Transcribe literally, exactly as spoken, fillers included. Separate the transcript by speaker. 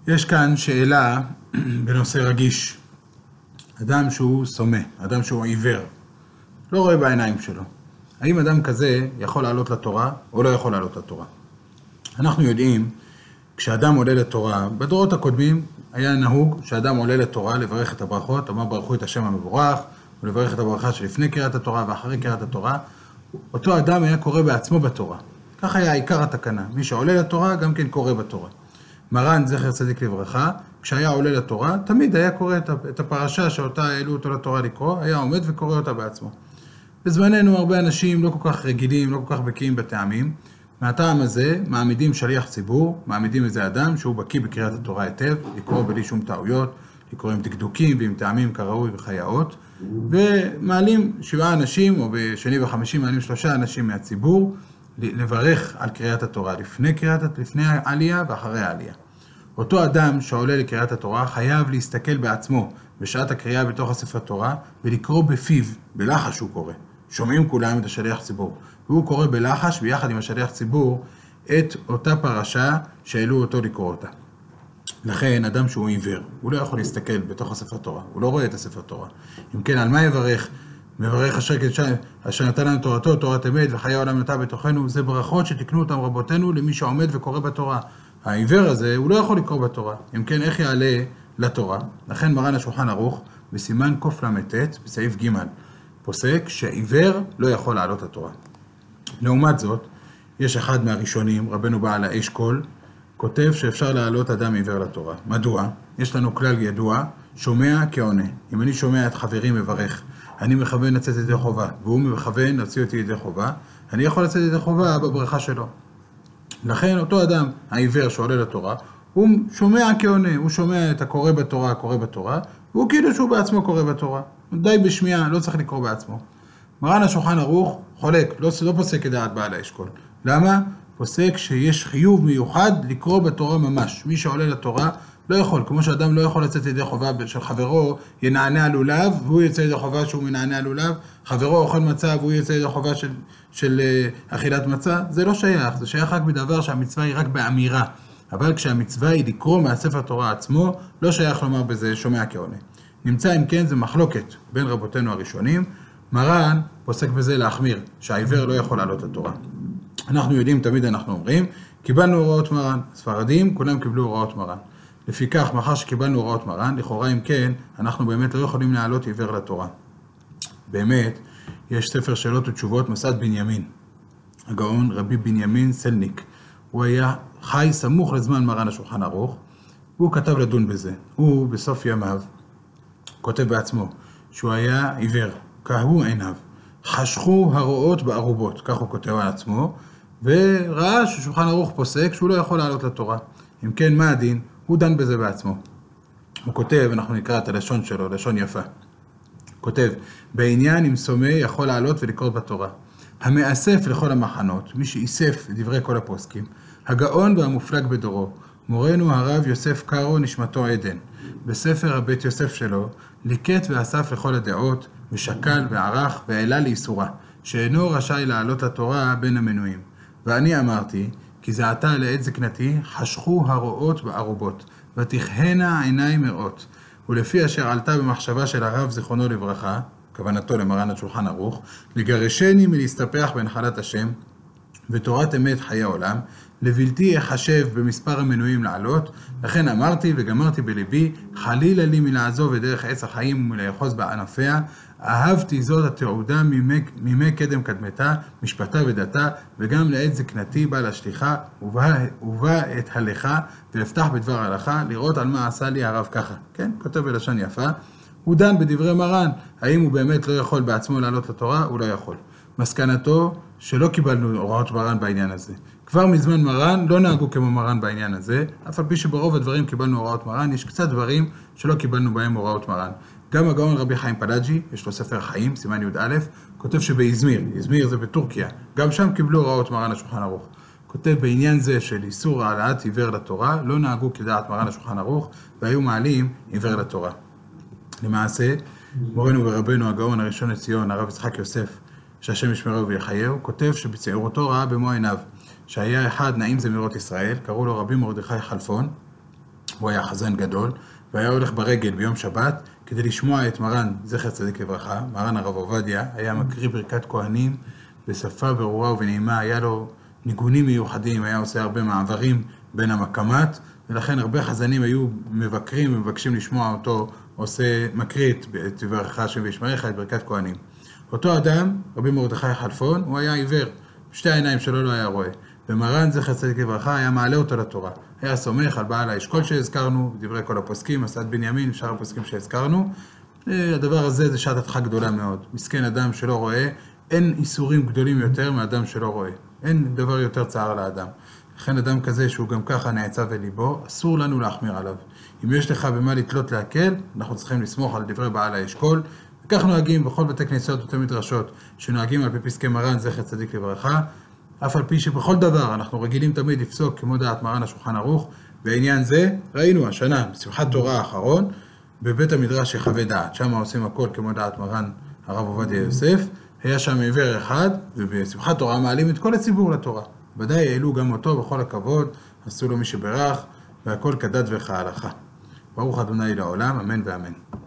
Speaker 1: יש כאן שאלה בנושא רגיש. אדם שהוא סומה, אדם שהוא עיוור, לא רואה בעיניים שלו. האם אדם כזה יכול לעלות לתורה או לא יכול לעלות לתורה? אנחנו יודעים, כשאדם עולה לתורה, בדורות הקודמים היה נהוג שאדם עולה לתורה לברך את הברכות, אמר ברכו את השם המבורך, ולברך את הברכה שלפני קריאת התורה ואחרי קריאת התורה. אותו אדם היה קורא בעצמו בתורה. כך היה עיקר התקנה. מי שעולה לתורה גם כן קורא בתורה. מרן זכר צדיק לברכה, כשהיה עולה לתורה, תמיד היה קורא את הפרשה שאותה העלו אותו לתורה לקרוא, היה עומד וקורא אותה בעצמו. בזמננו הרבה אנשים לא כל כך רגילים, לא כל כך בקיאים בטעמים. מהטעם הזה מעמידים שליח ציבור, מעמידים איזה אדם שהוא בקיא בקריאת התורה היטב, לקרוא בלי שום טעויות, לקרוא עם דקדוקים ועם טעמים כראוי וחייאות, ומעלים שבעה אנשים, או בשני וחמישים מעלים שלושה אנשים מהציבור, לברך על קריאת התורה לפני קריאת, לפני העלייה ואחרי העלייה. אותו אדם שעולה לקריאת התורה חייב להסתכל בעצמו בשעת הקריאה בתוך הספר תורה ולקרוא בפיו, בלחש הוא קורא. שומעים כולם את השליח ציבור. והוא קורא בלחש ביחד עם השליח ציבור את אותה פרשה שהעלו אותו לקרוא אותה. לכן אדם שהוא עיוור, הוא לא יכול להסתכל בתוך הספר תורה, הוא לא רואה את הספר תורה. אם כן, על מה יברך? מברך אשר קדשנו, אשר נתן לנו תורתו, תורת אמת, וחיי העולם נטע בתוכנו, זה ברכות שתקנו אותם רבותינו למי שעומד וקורא בתורה. העיוור הזה, הוא לא יכול לקרוא בתורה. אם כן, איך יעלה לתורה? לכן מרן השולחן ערוך, בסימן קוף למתת, בסעיף ג' פוסק שעיוור לא יכול לעלות לתורה. לעומת זאת, יש אחד מהראשונים, רבנו בעל האשכול, כותב שאפשר להעלות אדם עיוור לתורה. מדוע? יש לנו כלל ידוע, שומע כעונה. אם אני שומע את חברי מברך, אני מכוון לצאת ידי חובה, והוא מכוון להוציא אותי ידי חובה, אני יכול לצאת ידי חובה בברכה שלו. לכן אותו אדם, העיוור שעולה לתורה, הוא שומע כעונה, הוא שומע את הקורא בתורה, הקורא בתורה, והוא כאילו שהוא בעצמו קורא בתורה. די בשמיעה, לא צריך לקרוא בעצמו. מרן השולחן ערוך חולק, לא, לא פוסק כדעת בעל האשכול. למה? פוסק שיש חיוב מיוחד לקרוא בתורה ממש. מי שעולה לתורה לא יכול, כמו שאדם לא יכול לצאת ידי חובה של חברו, ינענע לולב, והוא יצא ידי חובה שהוא מנענע לולב, חברו אוכל מצה, והוא יצא ידי חובה של, של uh, אכילת מצה, זה לא שייך, זה שייך רק בדבר שהמצווה היא רק באמירה. אבל כשהמצווה היא לקרוא מהספר תורה עצמו, לא שייך לומר בזה שומע כעונה. נמצא אם כן, זה מחלוקת בין רבותינו הראשונים, מרן פוסק בזה להחמיר, שהעיוור לא יכול לעלות לתורה. אנחנו יודעים, תמיד אנחנו אומרים, קיבלנו הוראות מרן, ספרדים, כולם קיבלו הוראות מרן. לפיכך, מאחר שקיבלנו הוראות מרן, לכאורה אם כן, אנחנו באמת לא יכולים להעלות עיוור לתורה. באמת, יש ספר שאלות ותשובות, מסעד בנימין. הגאון רבי בנימין סלניק. הוא היה חי סמוך לזמן מרן השולחן ערוך, והוא כתב לדון בזה. הוא בסוף ימיו, כותב בעצמו, שהוא היה עיוור, כהו עיניו. חשכו הרואות בערובות, כך הוא כותב על עצמו, וראה ששולחן ערוך פוסק שהוא לא יכול לעלות לתורה. אם כן, מה הדין? הוא דן בזה בעצמו. הוא כותב, אנחנו נקרא את הלשון שלו, לשון יפה. כותב, בעניין אם סומה יכול לעלות ולקרוא בתורה. המאסף לכל המחנות, מי שאיסף דברי כל הפוסקים, הגאון והמופלג בדורו, מורנו הרב יוסף קארו נשמתו עדן. בספר הבית יוסף שלו, ליקט ואסף לכל הדעות, ושקל וערך והעלה לאיסורה, שאינו רשאי לעלות לתורה בין המנויים. ואני אמרתי, כי זה עתה לעת זקנתי, חשכו הרואות בערובות, ותכהנה עיניים מראות. ולפי אשר עלתה במחשבה של הרב זיכרונו לברכה, כוונתו למרן השולחן ערוך, לגרשני מלהסתפח בנחלת השם, ותורת אמת חיי עולם, לבלתי אחשב במספר המנויים לעלות, לכן אמרתי וגמרתי בליבי, חלילה לי מלעזוב את דרך עץ החיים ומלאחוז בענפיה, אהבתי זאת התעודה מימי, מימי קדם קדמתה, משפטה ודתה, וגם לעת זקנתי בא להשליחה, ובא, ובא את הלכה, ולפתח בדבר הלכה, לראות על מה עשה לי הרב ככה. כן, כותב בלשון יפה. הוא דן בדברי מרן, האם הוא באמת לא יכול בעצמו לעלות לתורה? הוא לא יכול. מסקנתו שלא קיבלנו הוראות מרן בעניין הזה. כבר מזמן מרן לא נהגו כמו מרן בעניין הזה, אף על פי שברוב הדברים קיבלנו הוראות מרן, יש קצת דברים שלא קיבלנו בהם הוראות מרן. גם הגאון רבי חיים פלאג'י, יש לו ספר חיים, סימן י"א, כותב שבאזמיר, איזמיר זה בטורקיה, גם שם קיבלו הוראות מרן השולחן ערוך. כותב בעניין זה של איסור העלאת עיוור לתורה, לא נהגו כדעת מרן השולחן ערוך, והיו מעלים עיוור לתורה. למעשה, מורנו ורבנו הגאון הראשון לציון, הרב יצחק יוסף, שהשם ישמרו ויחייהו, כותב שבצעירותו ראה במו עיניו, שהיה אחד נעים זמירות ישראל, קראו לו רבי מרדכי חלפון, הוא היה חזן גדול, והיה הולך ברגל ביום שבת, כדי לשמוע את מרן, זכר צדיק לברכה, מרן הרב עובדיה, היה מקריא ברכת כהנים, בשפה ברורה ובנעימה, היה לו ניגונים מיוחדים, היה עושה הרבה מעברים בין המקמת, ולכן הרבה חזנים היו מבקרים ומבקשים לשמוע אותו, עושה מקריא את ברכה השם וישמרך, את ברכת כהנים. אותו אדם, רבי מרדכי חלפון, הוא היה עיוור, שתי העיניים שלו לא היה רואה. ומרן זכר צדיק לברכה היה מעלה אותו לתורה. היה סומך על בעל האשכול שהזכרנו, דברי כל הפוסקים, מסעד בנימין, שאר הפוסקים שהזכרנו. הדבר הזה זה שעת הדחה גדולה מאוד. מסכן אדם שלא רואה, אין איסורים גדולים יותר מאדם שלא רואה. אין דבר יותר צער לאדם. לכן אדם כזה שהוא גם ככה נעצב אל ליבו, אסור לנו להחמיר עליו. אם יש לך במה לתלות להקל, אנחנו צריכים לסמוך על דברי בעל האשכול. וכך נוהגים בכל בתי כנסיות ובתי מדרשות, שנוהגים על פי פסקי מרן זכר צדיק לברכה, אף על פי שבכל דבר אנחנו רגילים תמיד לפסוק כמו דעת מרן השולחן ערוך, בעניין זה ראינו השנה, בשמחת תורה האחרון, בבית המדרש יחווה דעת, שם עושים הכל כמו דעת מרן הרב עובדיה יוסף, היה שם עיוור אחד, ובשמחת תורה מעלים את כל הציבור לתורה. ודאי העלו גם אותו בכל הכבוד, עשו לו מי שברך, והכל כדת וכהלכה. ברוך ה' לעולם, אמן ואמן.